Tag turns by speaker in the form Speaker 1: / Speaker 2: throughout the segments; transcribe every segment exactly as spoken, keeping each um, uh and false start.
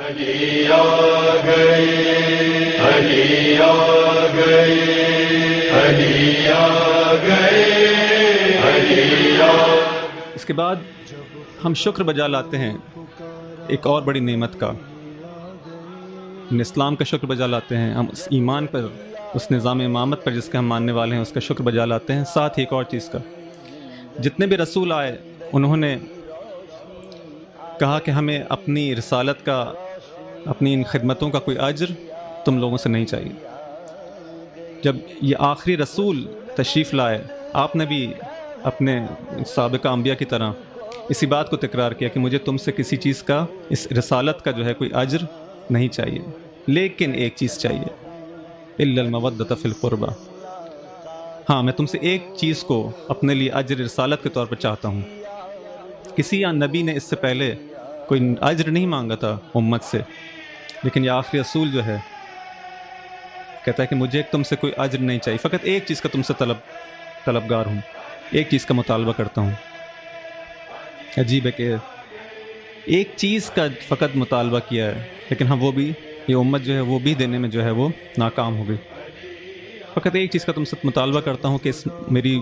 Speaker 1: علی آ گئے، علی آ گئے، علی آ گئے، علی آ۔
Speaker 2: اس کے بعد ہم شکر بجا لاتے ہیں ایک اور بڑی نعمت کا، ہم اسلام کا شکر بجا لاتے ہیں، ہم اس ایمان پر، اس نظام امامت پر جس کے ہم ماننے والے ہیں اس کا شکر بجا لاتے ہیں، ساتھ ہی ایک اور چیز کا، جتنے بھی رسول آئے انہوں نے کہا کہ ہمیں اپنی رسالت کا، اپنی ان خدمتوں کا کوئی اجر تم لوگوں سے نہیں چاہیے۔ جب یہ آخری رسول تشریف لائے، آپ نے بھی اپنے سابقہ انبیاء کی طرح اسی بات کو تکرار کیا کہ مجھے تم سے کسی چیز کا، اس رسالت کا جو ہے کوئی اجر نہیں چاہیے، لیکن ایک چیز چاہیے، الا المودۃ فی القربہ، ہاں میں تم سے ایک چیز کو اپنے لیے اجر رسالت کے طور پر چاہتا ہوں۔ کسی نبی نے اس سے پہلے کوئی اجر نہیں مانگا تھا امت سے، لیکن یہ آخری رسول جو ہے کہتا ہے کہ مجھے تم سے کوئی اجر نہیں چاہیے، فقط ایک چیز کا تم سے طلب طلبگار ہوں، ایک چیز کا مطالبہ کرتا ہوں۔ عجیب ہے کہ ایک چیز کا فقط مطالبہ کیا ہے، لیکن ہم وہ بھی، یہ امت جو ہے وہ بھی دینے میں جو ہے وہ ناکام ہو گئی۔ فقط ایک چیز کا تم سے مطالبہ کرتا ہوں کہ اس میری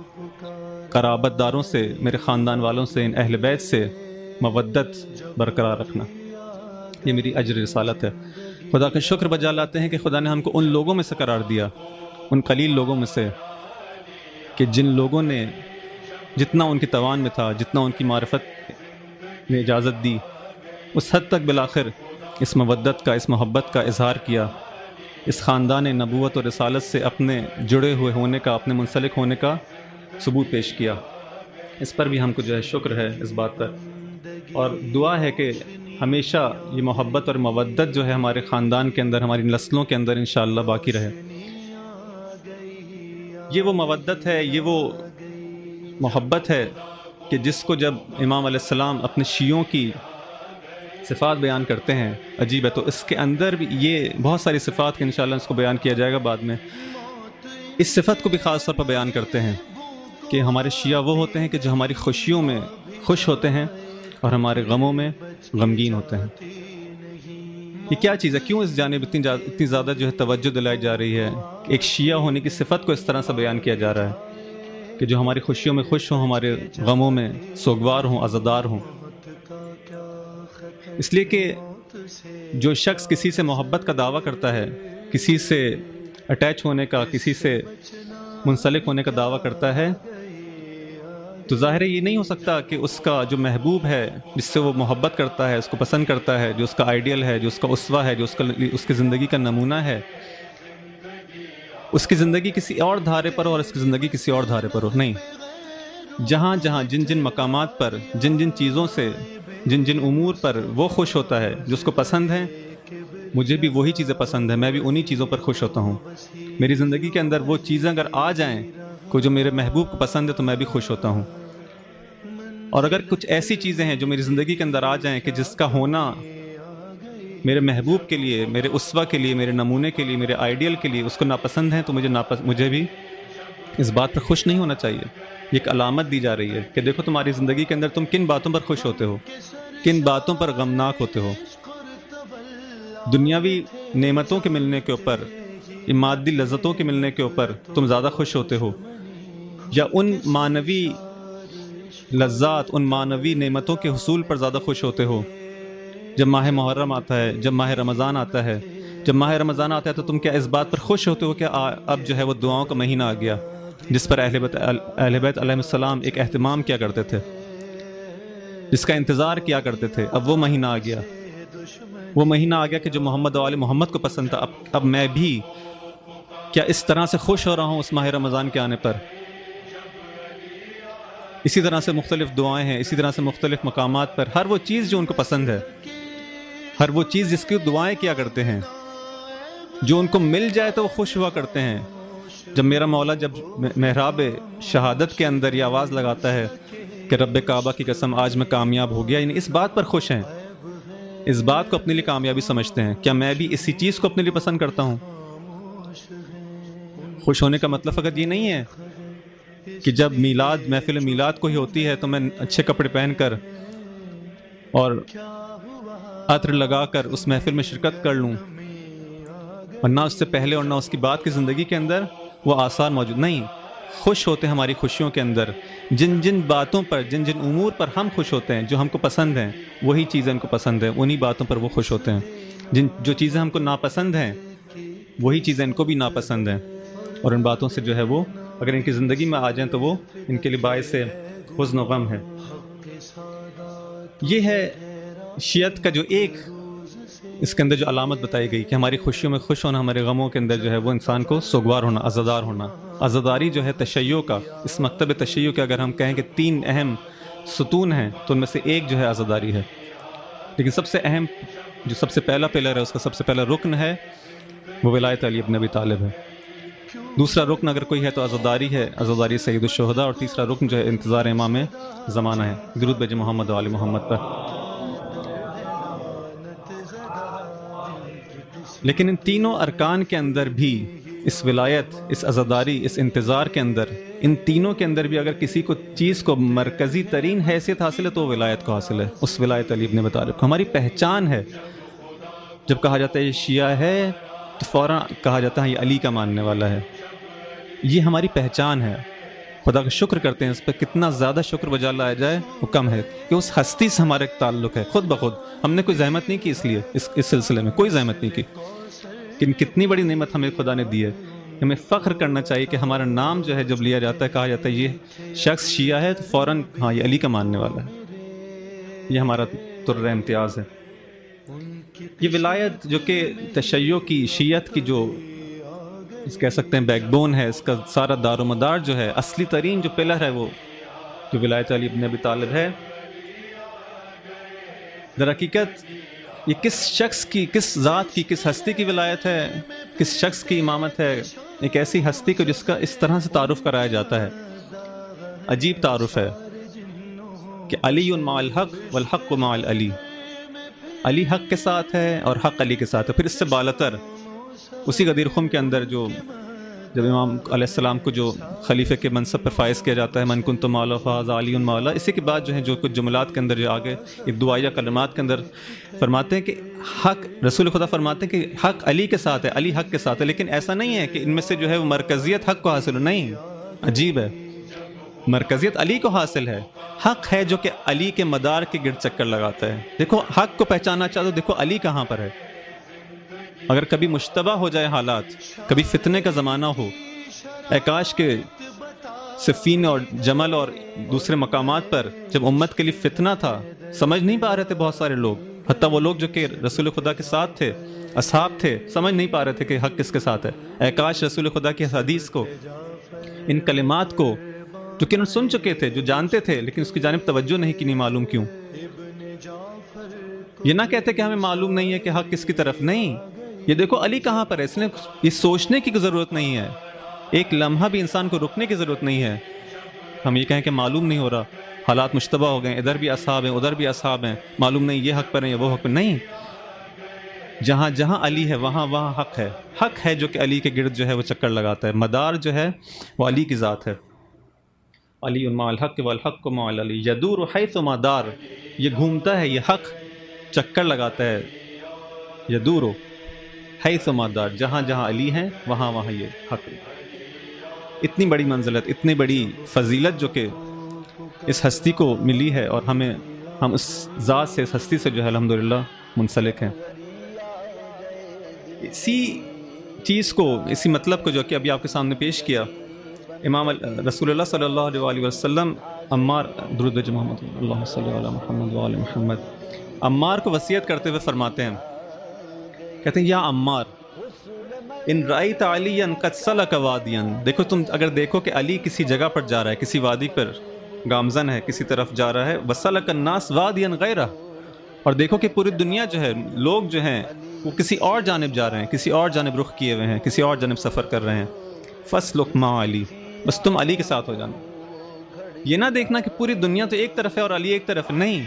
Speaker 2: قرابت داروں سے، میرے خاندان والوں سے، ان اہل بیت سے مودت برقرار رکھنا، یہ میری اجر رسالت ہے۔ خدا کا شکر بجا لاتے ہیں کہ خدا نے ہم کو ان لوگوں میں سے قرار دیا، ان قلیل لوگوں میں سے کہ جن لوگوں نے جتنا ان کی توان میں تھا، جتنا ان کی معرفت نے اجازت دی، اس حد تک بالآخر اس مودت کا، اس محبت کا اظہار کیا، اس خاندان نبوت اور رسالت سے اپنے جڑے ہوئے ہونے کا، اپنے منسلک ہونے کا ثبوت پیش کیا۔ اس پر بھی ہم کو جو ہے شکر ہے اس بات پر، اور دعا ہے کہ ہمیشہ یہ محبت اور مودت جو ہے ہمارے خاندان کے اندر، ہماری نسلوں کے اندر انشاءاللہ باقی رہے۔ یہ وہ مودت ہے، یہ وہ محبت ہے کہ جس کو جب امام علیہ السلام اپنے شیعوں کی صفات بیان کرتے ہیں، عجیب ہے، تو اس کے اندر بھی یہ بہت ساری صفات کے انشاءاللہ اس کو بیان کیا جائے گا بعد میں، اس صفت کو بھی خاص طور پر بیان کرتے ہیں کہ ہمارے شیعہ وہ ہوتے ہیں کہ جو ہماری خوشیوں میں خوش ہوتے ہیں اور ہمارے غموں میں غمگین ہوتے ہیں۔ یہ کیا چیز ہے؟ کیوں اس جانب اتنی اتنی زیادہ جو ہے توجہ دلائی جا رہی ہے؟ ایک شیعہ ہونے کی صفت کو اس طرح سے بیان کیا جا رہا ہے کہ جو ہماری خوشیوں میں خوش ہوں، ہمارے غموں میں سوگوار ہوں، عزادار ہوں۔ اس لیے کہ جو شخص کسی سے محبت کا دعویٰ کرتا ہے، کسی سے اٹیچ ہونے کا، کسی سے منسلک ہونے کا دعویٰ کرتا ہے، تو ظاہر ہے یہ نہیں ہو سکتا کہ اس کا جو محبوب ہے، جس سے وہ محبت کرتا ہے، اس کو پسند کرتا ہے، جو اس کا آئیڈیل ہے، جو اس کا اسوہ ہے، جو اس کا اس کی زندگی کا نمونہ ہے، اس کی زندگی کسی اور دھارے پر ہو اور اس کی زندگی کسی اور دھارے پر ہو۔ نہیں، جہاں جہاں جن جن مقامات پر، جن جن چیزوں سے، جن جن امور پر وہ خوش ہوتا ہے، جو اس کو پسند ہیں، مجھے بھی وہی چیزیں پسند ہیں، میں بھی انہی چیزوں پر خوش ہوتا ہوں۔ میری زندگی کے اندر وہ چیزیں اگر آ جائیں کو جو میرے محبوب کو پسند ہے، تو میں بھی خوش ہوتا ہوں۔ اور اگر کچھ ایسی چیزیں ہیں جو میری زندگی کے اندر آ جائیں کہ جس کا ہونا میرے محبوب کے لیے، میرے اسوہ کے لیے، میرے نمونے کے لیے، میرے آئیڈیل کے لیے اس کو ناپسند ہے، تو مجھے ناپس مجھے بھی اس بات پر خوش نہیں ہونا چاہیے۔ یہ ایک علامت دی جا رہی ہے کہ دیکھو تمہاری زندگی کے اندر تم کن باتوں پر خوش ہوتے ہو، کن باتوں پر غمناک ہوتے ہو۔ دنیاوی نعمتوں کے ملنے کے اوپر، مادی لذتوں کے ملنے کے اوپر تم زیادہ خوش ہوتے ہو، یا ان معنوی لذات، ان معنوی نعمتوں کے حصول پر زیادہ خوش ہوتے ہو؟ جب ماہ محرم آتا ہے، جب ماہ رمضان آتا ہے، جب ماہ رمضان آتا ہے تو تم کیا اس بات پر خوش ہوتے ہو کہ اب جو ہے وہ دعاؤں کا مہینہ آ گیا، جس پر اہل بیت اہل بیت علیہ السلام ایک اہتمام کیا کرتے تھے، جس کا انتظار کیا کرتے تھے، اب وہ مہینہ آ گیا، وہ مہینہ آ گیا کہ جو محمد و آل محمد کو پسند تھا، اب اب میں بھی کیا اس طرح سے خوش ہو رہا ہوں اس ماہ رمضان کے آنے پر؟ اسی طرح سے مختلف دعائیں ہیں، اسی طرح سے مختلف مقامات پر ہر وہ چیز جو ان کو پسند ہے، ہر وہ چیز جس کی دعائیں کیا کرتے ہیں، جو ان کو مل جائے تو وہ خوش ہوا کرتے ہیں۔ جب میرا مولا جب محراب شہادت کے اندر یہ آواز لگاتا ہے کہ رب کعبہ کی قسم آج میں کامیاب ہو گیا، یعنی اس بات پر خوش ہیں، اس بات کو اپنے لیے کامیابی سمجھتے ہیں۔ کیا میں بھی اسی چیز کو اپنے لیے پسند کرتا ہوں؟ خوش ہونے کا مطلب فقط یہ نہیں ہے کہ جب میلاد، محفل میلاد کو ہی ہوتی ہے تو میں اچھے کپڑے پہن کر اور عطر لگا کر اس محفل میں شرکت کر لوں، اور نہ اس سے پہلے اور نہ اس کی بعد کی زندگی کے اندر وہ آثار موجود نہیں۔ خوش ہوتے ہیں ہماری خوشیوں کے اندر، جن جن باتوں پر، جن جن امور پر ہم خوش ہوتے ہیں، جو ہم کو پسند ہیں، وہی چیزیں ان کو پسند ہیں، انہی باتوں پر وہ خوش ہوتے ہیں۔ جن جو چیزیں ہم کو ناپسند ہیں، وہی چیزیں ان کو بھی ناپسند ہیں، اور ان باتوں سے جو ہے وہ اگر ان کی زندگی میں آ جائیں تو وہ ان کے لیے باعث حزن و غم ہے۔ یہ ہے شیعت کا جو ایک اس کے اندر جو علامت بتائی گئی کہ ہماری خوشیوں میں خوش ہونا، ہمارے غموں کے اندر جو ہے وہ انسان کو سوگوار ہونا، عزادار ہونا۔ عزاداری جو ہے تشیع کا، اس مکتب تشیع کے اگر ہم کہیں کہ تین اہم ستون ہیں تو ان میں سے ایک جو ہے عزاداری ہے، لیکن سب سے اہم جو سب سے پہلا پلر ہے، اس کا سب سے پہلا رکن ہے وہ ولایت علی ابن ابی طالب ہے۔ دوسرا رکن اگر کوئی ہے تو عزاداری ہے، عزاداری سید الشہداء، اور تیسرا رکن جو ہے انتظار امام زمانہ ہے، درود بج محمد و آل محمد پر۔ لیکن ان تینوں ارکان کے اندر بھی اس ولایت، اس عزاداری، اس انتظار کے اندر، ان تینوں کے اندر بھی اگر کسی کو چیز کو مرکزی ترین حیثیت حاصل ہے تو وہ ولایت کو حاصل ہے، اس ولایت علی ابن ابی طالب کو۔ ہماری پہچان ہے، جب کہا جاتا ہے یہ شیعہ ہے تو فوراً کہا جاتا ہے یہ علی کا ماننے والا ہے، یہ ہماری پہچان ہے۔ خدا کا شکر کرتے ہیں، اس پہ کتنا زیادہ شکر بجا لایا جائے وہ کم ہے کہ اس ہستی سے ہمارا ایک تعلق ہے خود بخود۔ ہم نے کوئی زحمت نہیں کی اس لیے، اس اس سلسلے میں کوئی زحمت نہیں کی، لیکن کتنی بڑی نعمت ہمیں خدا نے دی ہے۔ ہمیں فخر کرنا چاہیے کہ ہمارا نام جو ہے جب لیا جاتا ہے، کہا جاتا ہے یہ شخص شیعہ ہے تو فوراً ہاں یہ علی کا ماننے والا ہے، یہ ہمارا طر امتیاز ہے۔ یہ ولایت جو کہ تشیع کی، شیعت کی جو اس کہہ سکتے ہیں بیک بون ہے، اس کا سارا دار و مدار جو ہے، اصلی ترین جو پلر ہے وہ جو ولایت علی ابن ابی طالب ہے۔ در حقیقت یہ کس شخص کی، کس ذات کی، کس ہستی کی ولایت ہے، کس شخص کی امامت ہے؟ ایک ایسی ہستی کو جس کا اس طرح سے تعارف کرایا جاتا ہے، عجیب تعارف ہے کہ علی مع الحق والحق مع العلی، علی حق کے ساتھ ہے اور حق علی کے ساتھ ہے۔ پھر اس سے بالاتر اسی غدیر خم کے اندر جو جب امام علیہ السلام کو جو خلیفہ کے منصب پر فائز کیا جاتا ہے، من کنت مولا فہذا علی مولا، اسی کے بعد جو ہے جو کچھ جملات کے اندر جو آگے ایک دعائیہ کلمات کے اندر فرماتے ہیں کہ حق، رسول خدا فرماتے ہیں کہ حق علی کے ساتھ ہے، علی حق کے ساتھ ہے، لیکن ایسا نہیں ہے کہ ان میں سے جو ہے وہ مرکزیت حق کو حاصل ہو، نہیں، عجیب ہے، مرکزیت علی کو حاصل ہے، حق ہے جو کہ علی کے مدار کے گرد چکر لگاتا ہے۔ دیکھو حق کو پہچاننا چاہو تو دیکھو علی کہاں پر ہے۔ اگر کبھی مشتبہ ہو جائے حالات، کبھی فتنے کا زمانہ ہو، اے کاش کے صفین اور جمل اور دوسرے مقامات پر جب امت کے لیے فتنہ تھا، سمجھ نہیں پا رہے تھے بہت سارے لوگ، حتیٰ وہ لوگ جو کہ رسول خدا کے ساتھ تھے، اصحاب تھے، سمجھ نہیں پا رہے تھے کہ حق کس کے ساتھ ہے۔ اے کاش رسول خدا کی حدیث کو، ان کلمات کو جو کہ انہوں سن چکے تھے، جو جانتے تھے، لیکن اس کی جانب توجہ نہیں کی، نہیں معلوم کیوں۔ یہ نہ کہتے کہ ہمیں معلوم نہیں ہے کہ حق کس کی طرف، نہیں، یہ دیکھو علی کہاں پر ہے، اس نے یہ سوچنے کی ضرورت نہیں ہے، ایک لمحہ بھی انسان کو رکنے کی ضرورت نہیں ہے۔ ہم یہ کہیں کہ معلوم نہیں ہو رہا، حالات مشتبہ ہو گئے، ادھر بھی اصحاب ہیں، ادھر بھی اصحاب ہیں، معلوم نہیں یہ حق پر ہیں یا وہ حق پر، نہیں، جہاں جہاں علی ہے وہاں وہاں حق ہے، حق ہے جو کہ علی کے گرد جو ہے وہ چکر لگاتا ہے، مدار جو ہے وہ علی کی ذات ہے۔ علی مع الحق والحق مع العلی یدور حیث ما دار، یہ گھومتا ہے، یہ حق چکر لگاتا ہے، یدور حیث ما دار، جہاں جہاں علی ہیں وہاں وہاں یہ حق ہے۔ اتنی بڑی منزلت، اتنی بڑی فضیلت جو کہ اس ہستی کو ملی ہے، اور ہمیں ہم اس ذات سے، اس ہستی سے جو ہے الحمدللہ منسلک ہیں۔ اسی چیز کو، اسی مطلب کو جو کہ ابھی آپ کے سامنے پیش کیا، امام رسول اللہ صلی اللہ علیہ وآلہ وسلم عمار، درود بج محمد اللہم صلی علی محمد وآل محمد، عمار کو وصیت کرتے ہوئے فرماتے ہیں، کہتے ہیں یا عمار ان رأیت علیٰ قد سلک وادیا، دیکھو تم اگر دیکھو کہ علی کسی جگہ پر جا رہا ہے، کسی وادی پر گامزن ہے، کسی طرف جا رہا ہے، وسلک الناس وادیا غیرہ، اور دیکھو کہ پوری دنیا جو ہے، لوگ جو ہیں وہ کسی اور جانب جا رہے ہیں، کسی اور جانب رخ کیے ہوئے ہیں، کسی اور جانب سفر کر رہے ہیں، فسلک مع علی، بس تم علی کے ساتھ ہو جانا۔ یہ نہ دیکھنا کہ پوری دنیا تو ایک طرف ہے اور علی ایک طرف، نہیں،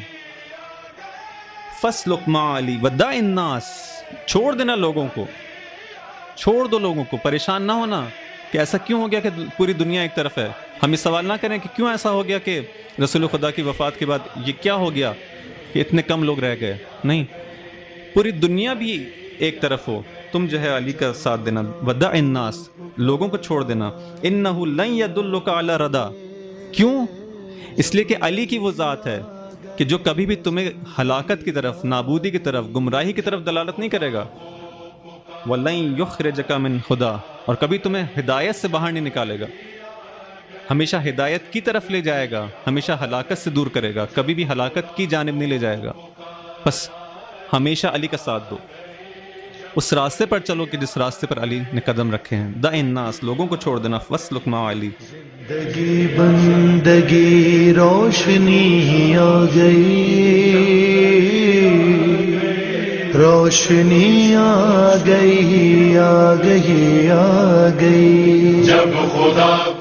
Speaker 2: فسلک مع علی ودع الناس، چھوڑ دینا لوگوں کو، چھوڑ دو لوگوں کو، پریشان نہ ہونا کہ ایسا کیوں ہو گیا کہ پوری دنیا ایک طرف ہے۔ ہم یہ سوال نہ کریں کہ کیوں ایسا ہو گیا کہ رسول خدا کی وفات کے بعد یہ کیا ہو گیا کہ اتنے کم لوگ رہ گئے، نہیں، پوری دنیا بھی ایک طرف ہو، تم جو ہے علی کا ساتھ دینا. ودع الناس، لوگوں کو چھوڑ دینا. انہ لن یدلک علی ردا، کیوں؟ اس لیے کہ علی کی وہ ذات ہے کہ جو کبھی بھی تمہیں ہلاکت کی طرف، نابودی کی طرف، گمراہی کی طرف دلالت نہیں کرے گا. وَلَن يُخْرِجَكَ مِنْ خُدَا، اور کبھی تمہیں ہدایت سے باہر نہیں نکالے گا، ہمیشہ ہدایت کی طرف لے جائے گا، ہمیشہ ہلاکت سے دور کرے گا، کبھی بھی ہلاکت کی جانب نہیں لے جائے گا. بس ہمیشہ علی کا ساتھ دو، اس راستے پر چلو کہ جس راستے پر علی نے قدم رکھے ہیں. دع الناس، لوگوں کو چھوڑ دینا. واسلک مع علی.
Speaker 3: زندگی بندگی روشنی آ گئی، روشنی آ گئی آ گئی آ گئی.
Speaker 1: جب خدا